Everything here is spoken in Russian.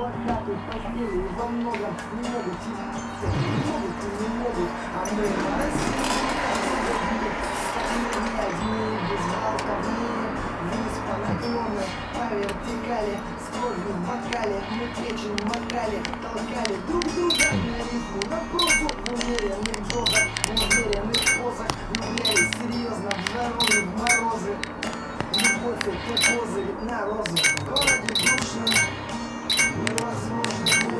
богатой постели и во многом не могут не могут и не могут, а мы в России дни без болтовни, вниз по наклонной, по вертикали, сквозь в бокале, мы печень макали, толкали друг друга на рифму, на прозу в умеренных дозах, в уверенных позах, влюблялись серьезно в жару и в морозы. Любовь это козырь на розу, в городе душно, невозможно.